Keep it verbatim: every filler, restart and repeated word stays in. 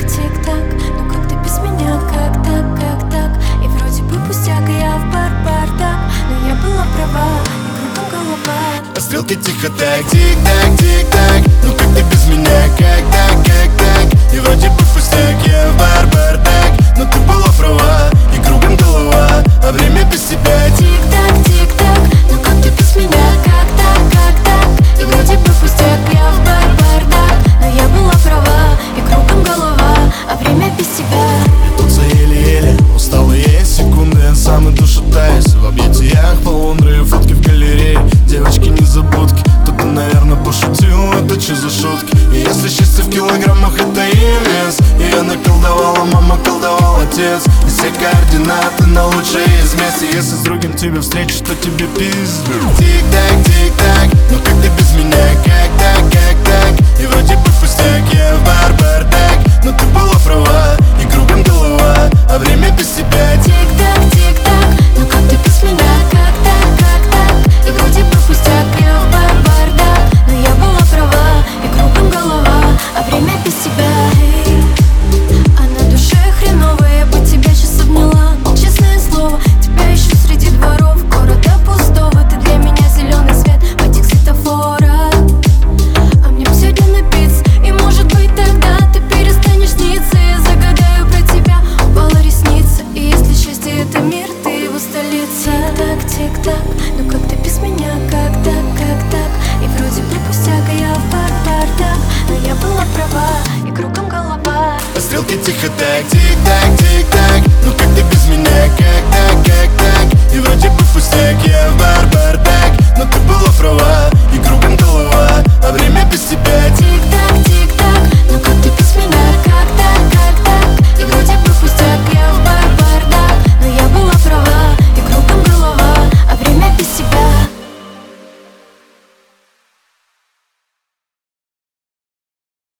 тик-так, тик-так. Ну как ты без меня, как так, как так? И вроде бы пустяк, и я в бар-бардак, но я была права, и кругом голова. А стрелки тихо так, тик-так, тик-так. Ну как ты без меня, как так, как так? И вроде бы пустяк, я в бар-бардак, но ты была права, и кругом голова, а время без тебя. Тик-так, тик-так. Ну как ты без меня, как так, как так? И вроде бы пустяк, я в бар-бардак, но я была права, и кругом голова, а время без тебя. Тут за еле-еле усталые секунды, я сам иду шатаясь в объятиях полундры, фотки в галерее, девочки незабудки. Кто-то, наверное, пошутил, это че за шутки? И если счастье в килограммах, это и вес. Ее наколдовала мама, колдовал отец. И все координаты на лучшие из мест. И если с другим тебя встречу, то тебе пизду. Тик-так, тик-так. Ну как ты без меня, как так, как так? И вроде бы пустяк, я в бар-бардак, но ты была права, и кругом голова, а время без тебя. Тик-так, тик-так. Ну как ты без меня, как так, как так? И вроде бы пустяк, я в бар-бардак, но я была права, и кругом голова, а время без тебя. Эй, а на душе хреново, я бы тебя сейчас обняла, но честное слово, тебя ищу среди дворов города пустого. Ты для меня зеленый свет в этих светофорах, а мне б сегодня напиться, и может быть тогда ты перестанешь сниться. Я загадаю про тебя, упала ресница, и если счастье это мир, ты его столица. Так, тик-так, ну как ты без меня, как так, как так? И вроде бы пустяк, а я в бар-бардак, но я была права, и кругом голова. А стрелки тихо так, тик-так, тик-так. Ну как ты без меня, как так, как так? И вроде бы пустяк, я в бар-бардак, но ты была права, и кругом голова, а время без тебя.